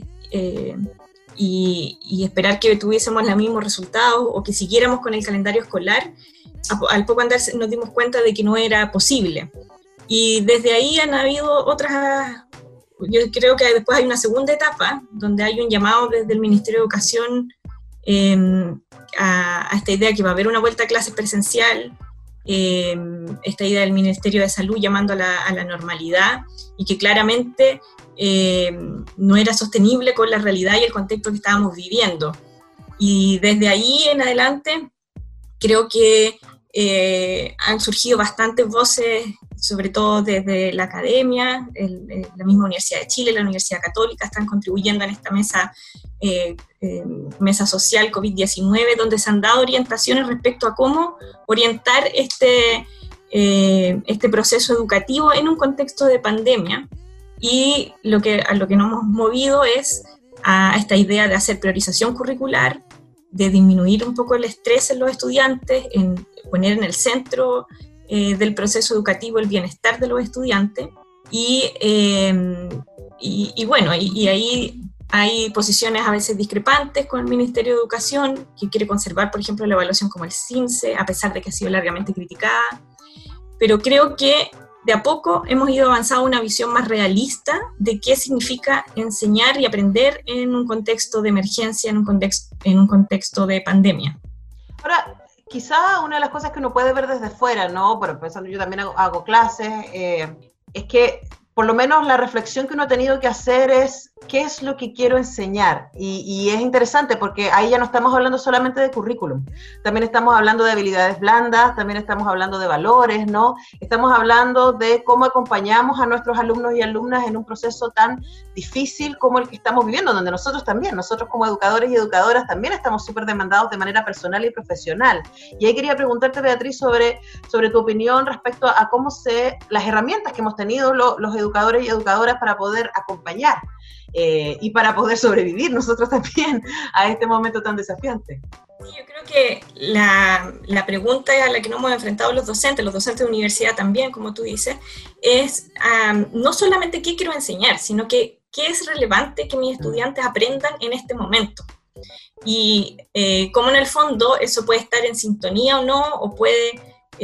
[SPEAKER 8] y esperar que tuviésemos los mismos resultados o que siguiéramos con el calendario escolar, al poco andar nos dimos cuenta de que no era posible. Y desde ahí han habido otras, yo creo que después hay una segunda etapa, donde hay un llamado desde el Ministerio de Educación a esta idea que va a haber una vuelta a clases presencial, esta idea del Ministerio de Salud llamando a la normalidad, y que claramente no era sostenible con la realidad y el contexto que estábamos viviendo. Y desde ahí en adelante creo que han surgido bastantes voces, sobre todo desde la academia, la misma Universidad de Chile, la Universidad Católica, están contribuyendo en esta mesa social COVID-19, donde se han dado orientaciones respecto a cómo orientar este proceso educativo en un contexto de pandemia. Y a lo que nos hemos movido es a esta idea de hacer priorización curricular, de disminuir un poco el estrés en los estudiantes, en poner en el centro del proceso educativo el bienestar de los estudiantes, y ahí hay posiciones a veces discrepantes con el Ministerio de Educación, que quiere conservar, por ejemplo, la evaluación como el CINCE, a pesar de que ha sido largamente criticada, pero creo que de a poco hemos ido avanzando a una visión más realista de qué significa enseñar y aprender en un contexto de emergencia, en un contexto de pandemia.
[SPEAKER 2] Ahora, quizá una de las cosas que uno puede ver desde fuera, ¿no? Pero pensando, yo también hago clases, es que por lo menos la reflexión que uno ha tenido que hacer es qué es lo que quiero enseñar. Y es interesante porque ahí ya no estamos hablando solamente de currículum, también estamos hablando de habilidades blandas, también estamos hablando de valores, ¿no? Estamos hablando de cómo acompañamos a nuestros alumnos y alumnas en un proceso tan difícil como el que estamos viviendo, donde nosotros como educadores y educadoras también estamos súper demandados de manera personal y profesional. Y ahí quería preguntarte, Beatriz, sobre tu opinión respecto a cómo las herramientas que hemos tenido los educadores y educadoras para poder acompañar y para poder sobrevivir nosotros también a este momento tan desafiante.
[SPEAKER 8] Sí, yo creo que la pregunta a la que nos hemos enfrentado los docentes de universidad también, como tú dices, es no solamente qué quiero enseñar, sino que qué es relevante que mis estudiantes aprendan en este momento. Y cómo en el fondo eso puede estar en sintonía o no, o puede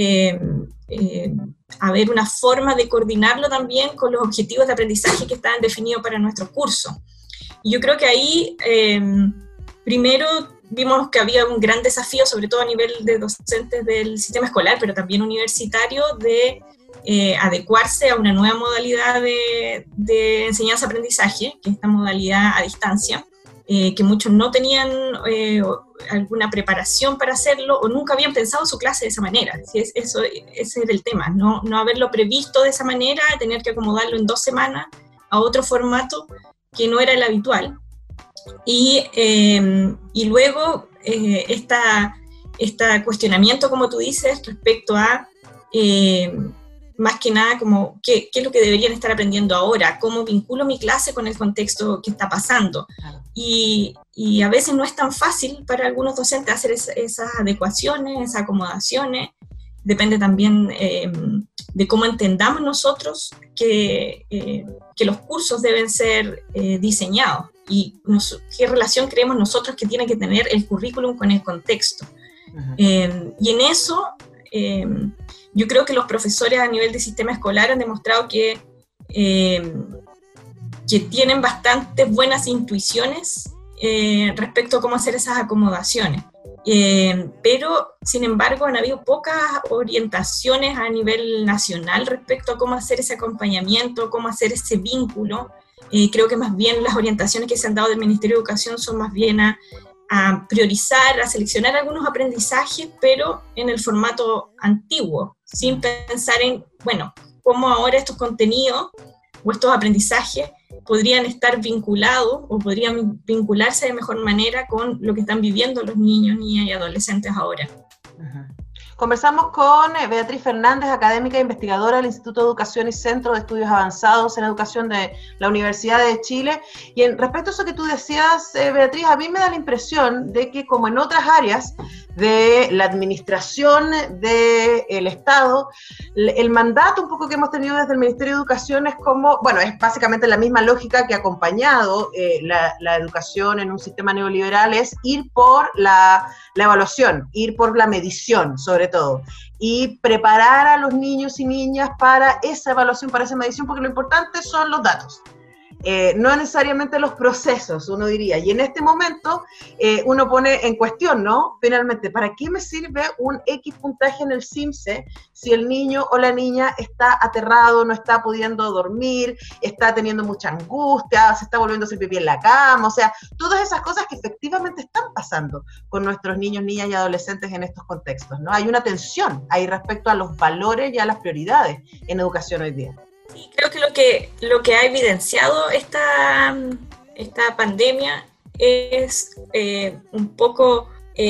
[SPEAKER 8] haber una forma de coordinarlo también con los objetivos de aprendizaje que están definidos para nuestro curso. Y yo creo que ahí, primero, vimos que había un gran desafío, sobre todo a nivel de docentes del sistema escolar, pero también universitario, de adecuarse a una nueva modalidad de enseñanza-aprendizaje, que es esta modalidad a distancia, que muchos no tenían alguna preparación para hacerlo o nunca habían pensado su clase de esa manera. Ese era el tema, no haberlo previsto de esa manera, tener que acomodarlo en 2 semanas a otro formato que no era el habitual. Y luego este cuestionamiento, como tú dices, respecto a más que nada como qué es lo que deberían estar aprendiendo ahora, cómo vinculo mi clase con el contexto que está pasando. Y a veces no es tan fácil para algunos docentes hacer esas adecuaciones, esas acomodaciones. Depende también de cómo entendamos nosotros que los cursos deben ser diseñados y qué relación creemos nosotros que tiene que tener el currículum con el contexto. Y en eso yo creo que los profesores a nivel de sistema escolar han demostrado que tienen bastante buenas intuiciones respecto a cómo hacer esas acomodaciones. Pero, sin embargo, han habido pocas orientaciones a nivel nacional respecto a cómo hacer ese acompañamiento, cómo hacer ese vínculo. Creo que más bien las orientaciones que se han dado del Ministerio de Educación son más bien a priorizar, a seleccionar algunos aprendizajes, pero en el formato antiguo, sin pensar en, cómo ahora estos contenidos o estos aprendizajes podrían estar vinculados o podrían vincularse de mejor manera con lo que están viviendo los niños, niñas y adolescentes ahora.
[SPEAKER 2] Conversamos con Beatriz Fernández, académica e investigadora del Instituto de Educación y Centro de Estudios Avanzados en Educación de la Universidad de Chile. Y respecto a eso que tú decías, Beatriz, a mí me da la impresión de que, como en otras áreas de la administración del Estado, el mandato un poco que hemos tenido desde el Ministerio de Educación es como, bueno, es básicamente la misma lógica que ha acompañado la educación en un sistema neoliberal, es ir por la evaluación, ir por la medición, sobre todo, y preparar a los niños y niñas para esa evaluación, para esa medición, porque lo importante son los datos. No necesariamente los procesos, uno diría, y en este momento uno pone en cuestión, ¿no? Finalmente, ¿para qué me sirve un X puntaje en el CIMSE si el niño o la niña está aterrado, no está pudiendo dormir, está teniendo mucha angustia, se está volviendo a hacer pipí en la cama? O sea, todas esas cosas que efectivamente están pasando con nuestros niños, niñas y adolescentes en estos contextos, ¿no? Hay una tensión ahí respecto a los valores y a las prioridades en educación hoy día.
[SPEAKER 8] Sí, creo que lo que ha evidenciado esta pandemia es un poco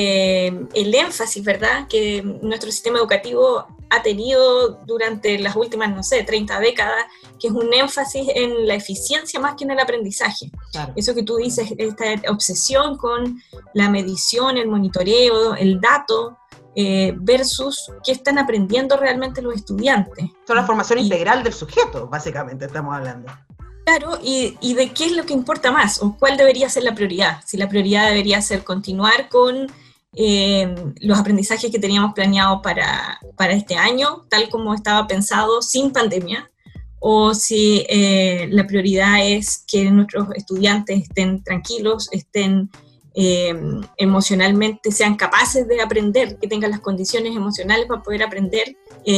[SPEAKER 8] el énfasis, ¿verdad?, que nuestro sistema educativo ha tenido durante las últimas, 30 décadas, que es un énfasis en la eficiencia más que en el aprendizaje. Claro. Eso que tú dices, esta obsesión con la medición, el monitoreo, el dato, versus qué están aprendiendo realmente los estudiantes.
[SPEAKER 2] Son la formación integral del sujeto, básicamente estamos hablando.
[SPEAKER 8] Claro, y de qué es lo que importa más, o cuál debería ser la prioridad. Si la prioridad debería ser continuar con los aprendizajes que teníamos planeados para este año, tal como estaba pensado sin pandemia, o si la prioridad es que nuestros estudiantes estén tranquilos, estén emocionalmente, sean capaces de aprender, que tengan las condiciones emocionales para poder aprender,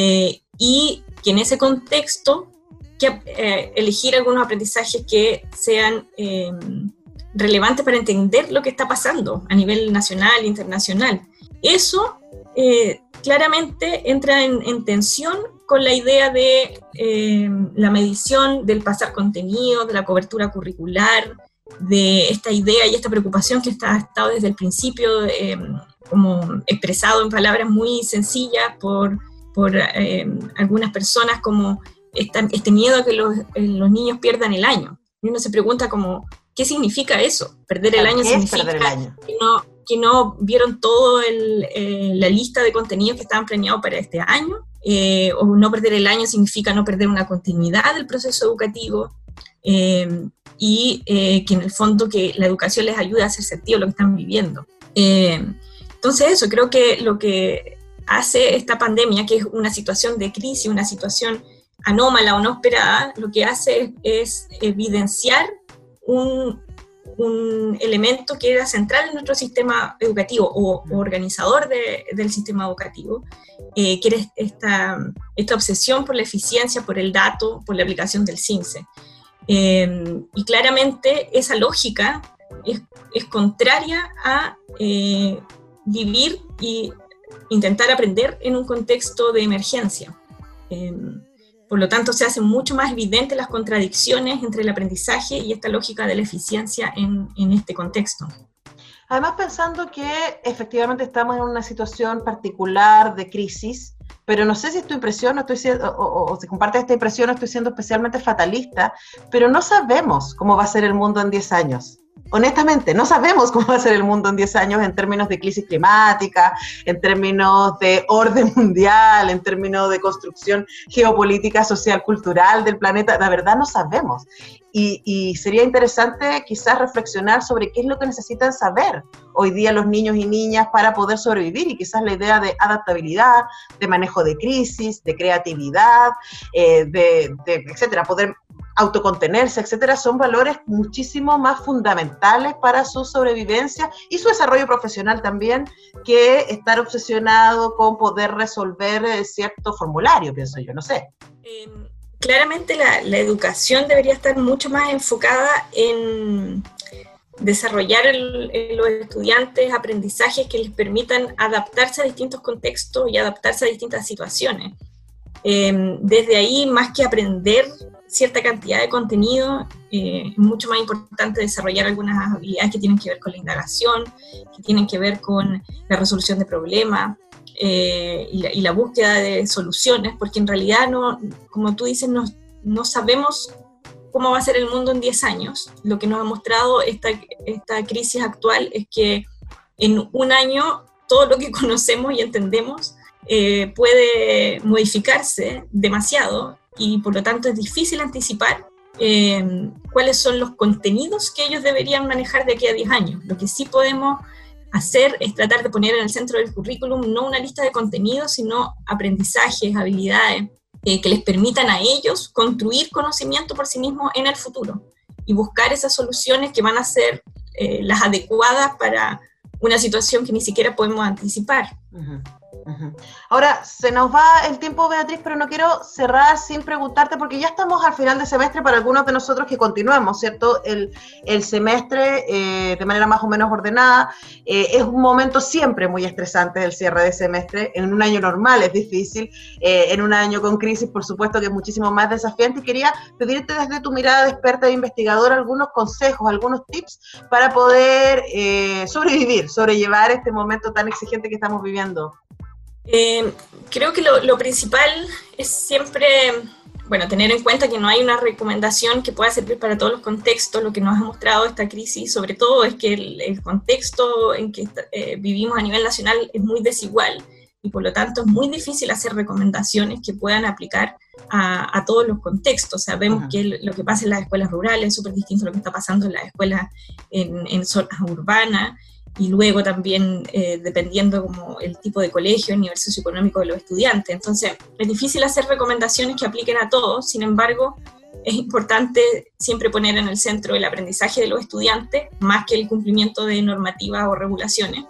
[SPEAKER 8] y que en ese contexto elegir algunos aprendizajes que sean relevantes para entender lo que está pasando a nivel nacional e internacional. Eso claramente entra en tensión con la idea de la medición, del pasar contenido, de la cobertura curricular, de esta idea y esta preocupación que ha estado desde el principio como expresado en palabras muy sencillas por algunas personas, como este miedo a que los niños pierdan el año. Y uno se pregunta como, ¿qué significa eso? Perder el año significa
[SPEAKER 2] perder el año?
[SPEAKER 8] Que no vieron todo la lista de contenidos que estaban planeados para este año, o no perder el año significa no perder una continuidad del proceso educativo, y que en el fondo que la educación les ayude a hacer sentido lo que están viviendo. Entonces eso, creo que lo que hace esta pandemia, que es una situación de crisis, una situación anómala o no esperada, lo que hace es evidenciar un elemento que era central en nuestro sistema educativo o organizador del sistema educativo, que era esta obsesión por la eficiencia, por el dato, por la aplicación del CIMSE. Y claramente esa lógica es contraria a vivir y intentar aprender en un contexto de emergencia. Por lo tanto, se hacen mucho más evidentes las contradicciones entre el aprendizaje y esta lógica de la eficiencia en este contexto.
[SPEAKER 2] Además, pensando que efectivamente estamos en una situación particular de crisis, pero no sé si es tu impresión, o si compartes esta impresión, estoy siendo especialmente fatalista, pero no sabemos cómo va a ser el mundo en 10 años. Honestamente, no sabemos cómo va a ser el mundo en 10 años en términos de crisis climática, en términos de orden mundial, en términos de construcción geopolítica, social, cultural del planeta. La verdad no sabemos. Y sería interesante quizás reflexionar sobre qué es lo que necesitan saber hoy día los niños y niñas para poder sobrevivir, y quizás la idea de adaptabilidad, de manejo de crisis, de creatividad, etcétera, poder autocontenerse, etcétera, son valores muchísimo más fundamentales para su sobrevivencia y su desarrollo profesional también, que estar obsesionado con poder resolver cierto formulario, pienso yo, no sé.
[SPEAKER 8] Claramente la educación debería estar mucho más enfocada en desarrollar en los estudiantes aprendizajes que les permitan adaptarse a distintos contextos y adaptarse a distintas situaciones. Desde ahí, más que aprender cierta cantidad de contenido, es mucho más importante desarrollar algunas habilidades que tienen que ver con la indagación, que tienen que ver con la resolución de problemas, y la búsqueda de soluciones, porque en realidad, como tú dices, no sabemos cómo va a ser el mundo en 10 años. Lo que nos ha mostrado esta crisis actual es que en un año todo lo que conocemos y entendemos puede modificarse demasiado, y por lo tanto es difícil anticipar cuáles son los contenidos que ellos deberían manejar de aquí a 10 años. Lo que sí podemos hacer es tratar de poner en el centro del currículum no una lista de contenidos, sino aprendizajes, habilidades que les permitan a ellos construir conocimiento por sí mismos en el futuro y buscar esas soluciones que van a ser las adecuadas para una situación que ni siquiera podemos anticipar.
[SPEAKER 2] Uh-huh. Uh-huh. Ahora, se nos va el tiempo, Beatriz, pero no quiero cerrar sin preguntarte, porque ya estamos al final de semestre para algunos de nosotros que continuamos, ¿cierto? El semestre de manera más o menos ordenada. Es un momento siempre muy estresante el cierre de semestre. En un año normal es difícil, en un año con crisis, por supuesto que es muchísimo más desafiante, y quería pedirte desde tu mirada de experta e investigadora algunos consejos, algunos tips para poder sobrellevar este momento tan exigente que estamos viviendo.
[SPEAKER 8] Creo que lo principal es siempre, tener en cuenta que no hay una recomendación que pueda servir para todos los contextos. Lo que nos ha mostrado esta crisis, sobre todo, es que el contexto en que vivimos a nivel nacional es muy desigual, y por lo tanto es muy difícil hacer recomendaciones que puedan aplicar a todos los contextos. Sabemos que lo que pasa en las escuelas rurales es súper distinto a lo que está pasando en las escuelas en zonas urbanas, y luego también dependiendo como el tipo de colegio, el nivel socioeconómico de los estudiantes. Entonces es difícil hacer recomendaciones que apliquen a todos. Sin embargo, es importante siempre poner en el centro el aprendizaje de los estudiantes, más que el cumplimiento de normativas o regulaciones,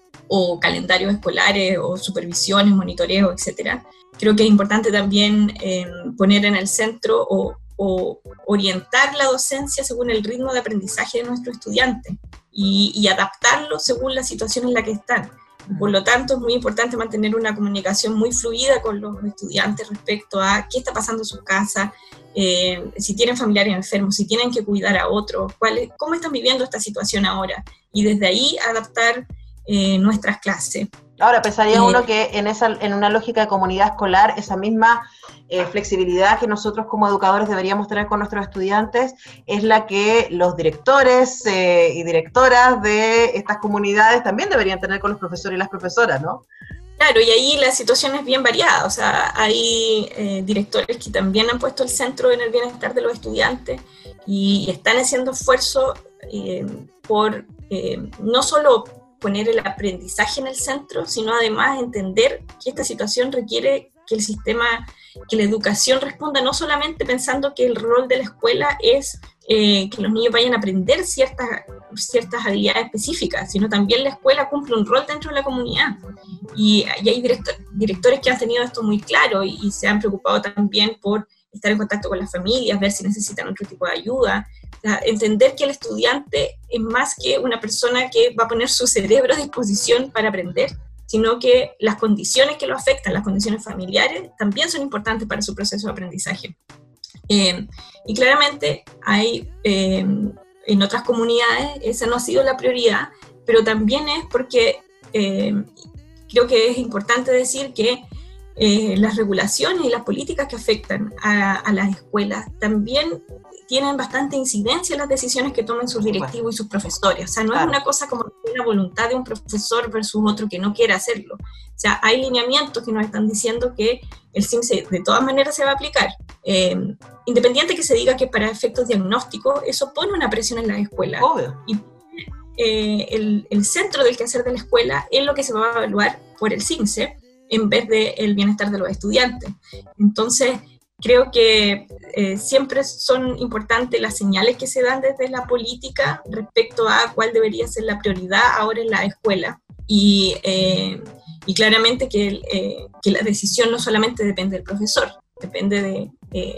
[SPEAKER 8] o calendarios escolares, o supervisiones, monitoreo, etc. Creo que es importante también poner en el centro o orientar la docencia según el ritmo de aprendizaje de nuestros estudiantes, y adaptarlo según la situación en la que están. Por lo tanto, es muy importante mantener una comunicación muy fluida con los estudiantes respecto a qué está pasando en sus casas, si tienen familiares enfermos, si tienen que cuidar a otros, cómo están viviendo esta situación ahora, y desde ahí adaptar nuestras clases.
[SPEAKER 2] Ahora, pensaría uno que en una lógica de comunidad escolar, esa misma flexibilidad que nosotros como educadores deberíamos tener con nuestros estudiantes es la que los directores y directoras de estas comunidades también deberían tener con los profesores y las profesoras, ¿no?
[SPEAKER 8] Claro, y ahí la situación es bien variada. O sea, hay directores que también han puesto el centro en el bienestar de los estudiantes y están haciendo esfuerzos por no solo poner el aprendizaje en el centro, sino además entender que esta situación requiere que el sistema, que la educación responda no solamente pensando que el rol de la escuela es que los niños vayan a aprender ciertas habilidades específicas, sino también la escuela cumple un rol dentro de la comunidad. Y hay directores que han tenido esto muy claro y se han preocupado también por estar en contacto con las familias, ver si necesitan otro tipo de ayuda. O sea, entender que el estudiante es más que una persona que va a poner su cerebro a disposición para aprender, sino que las condiciones que lo afectan, las condiciones familiares, también son importantes para su proceso de aprendizaje. Y claramente hay en otras comunidades esa no ha sido la prioridad, pero también es porque creo que es importante decir que las regulaciones y las políticas que afectan a las escuelas también tienen bastante incidencia en las decisiones que tomen sus directivos y sus profesores. O sea, no es una cosa como la voluntad de un profesor versus otro que no quiere hacerlo. O sea, hay lineamientos que nos están diciendo que el CIMSE de todas maneras se va a aplicar. Independiente que se diga que para efectos diagnósticos, eso pone una presión en las escuelas.
[SPEAKER 2] Obvio.
[SPEAKER 8] Y el centro del quehacer de la escuela es lo que se va a evaluar por el CIMSE en vez del bienestar de los estudiantes. Entonces, creo que siempre son importantes las señales que se dan desde la política respecto a cuál debería ser la prioridad ahora en la escuela. Y claramente que la decisión no solamente depende del profesor, depende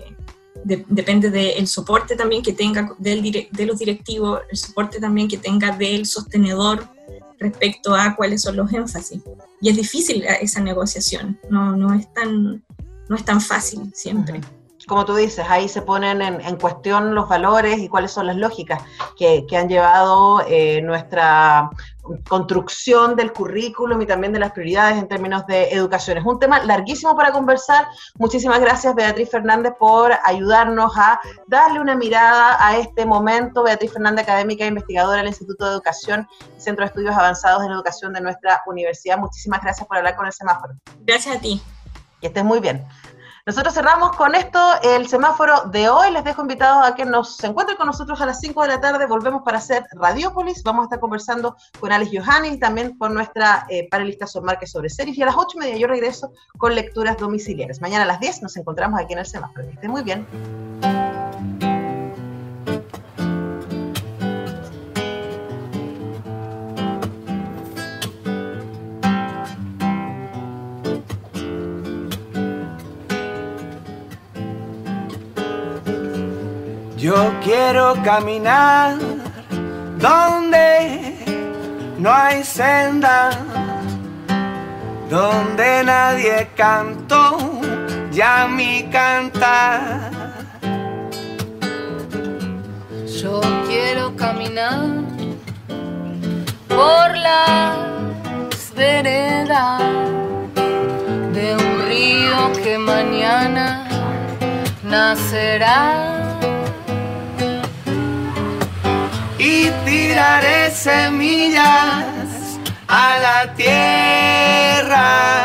[SPEAKER 8] del soporte también que tenga de los directivos, el soporte también que tenga del sostenedor respecto a cuáles son los énfasis. Y es difícil esa negociación, no es tan fácil siempre.
[SPEAKER 2] Como tú dices, ahí se ponen en cuestión los valores y cuáles son las lógicas que han llevado nuestra construcción del currículum y también de las prioridades en términos de educación. Es un tema larguísimo para conversar. Muchísimas gracias, Beatriz Fernández, por ayudarnos a darle una mirada a este momento. Beatriz Fernández, académica e investigadora del Instituto de Educación y Centro de Estudios Avanzados en Educación de nuestra universidad. Muchísimas gracias por hablar con el semáforo.
[SPEAKER 8] Gracias a ti.
[SPEAKER 2] Que estés muy bien. Nosotros cerramos con esto el semáforo de hoy. Les dejo invitados a que se encuentren con nosotros a las 5 de la tarde. Volvemos para hacer Radiópolis. Vamos a estar conversando con Alex Johannes y también con nuestra panelista Sol Márquez sobre series. Y a las 8:30 yo regreso con lecturas domiciliares. Mañana a las 10 nos encontramos aquí en el semáforo. Que estén muy bien.
[SPEAKER 6] Yo quiero caminar donde no hay senda, donde nadie cantó ya mi cantar.
[SPEAKER 9] Yo quiero caminar por las veredas de un río que mañana nacerá.
[SPEAKER 6] Y tiraré semillas a la tierra,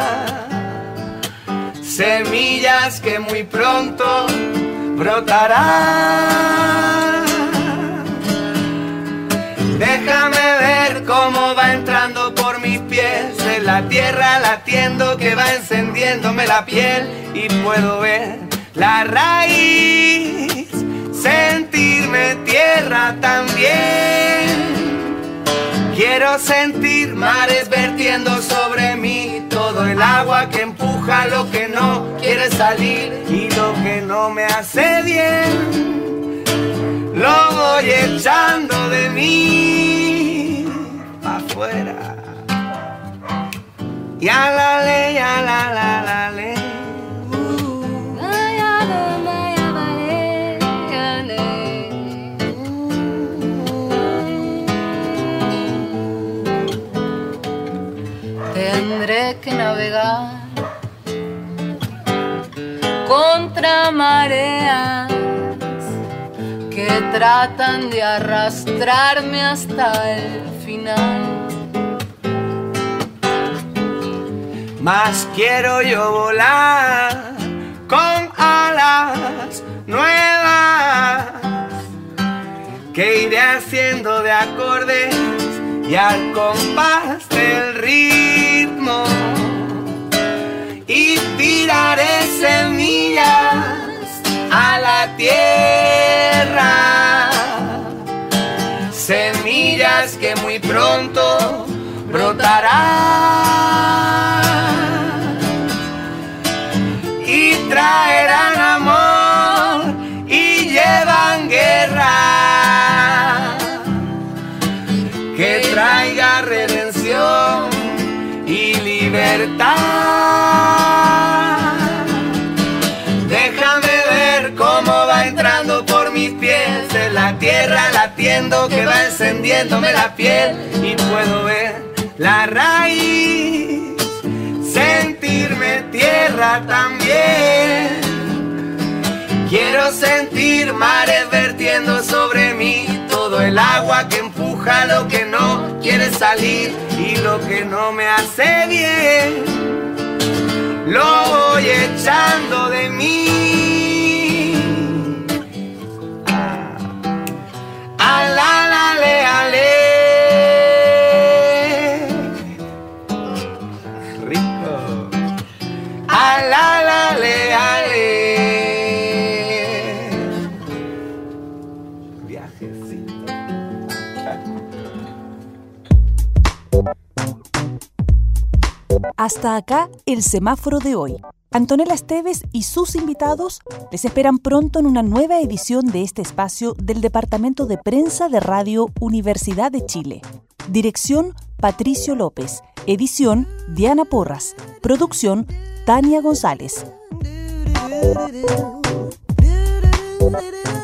[SPEAKER 6] semillas que muy pronto brotarán. Déjame ver cómo va entrando por mis pies en la tierra latiendo que va encendiéndome la piel y puedo ver la raíz, sentirme tierra también. Quiero sentir mares vertiendo sobre mí, todo el agua que empuja lo que no quiere salir y lo que no me hace bien, lo voy echando de mí afuera. Y a la ley, a la ley.
[SPEAKER 9] Tendré que navegar contra mareas que tratan de arrastrarme hasta el final.
[SPEAKER 6] Más quiero yo volar con alas nuevas que iré haciendo de acordes y al compás del ritmo, y tiraré semillas a la tierra, semillas que muy pronto brotarán y traerán amor y llevan guerra, que traiga redención y libertad. Déjame ver cómo va entrando por mis pies en la tierra latiendo que va encendiéndome la piel y puedo ver la raíz, sentirme tierra también. Quiero sentir mares vertiendo sobre mí, todo el agua que empuja lo que no quiere salir y lo que no me hace bien, lo voy echando de mí. A la la le ale. Rico. A la la le ale.
[SPEAKER 1] Hasta acá el semáforo de hoy. Antonella Esteves y sus invitados les esperan pronto en una nueva edición de este espacio del Departamento de Prensa de Radio Universidad de Chile. Dirección: Patricio López. Edición: Diana Porras. Producción: Tania González.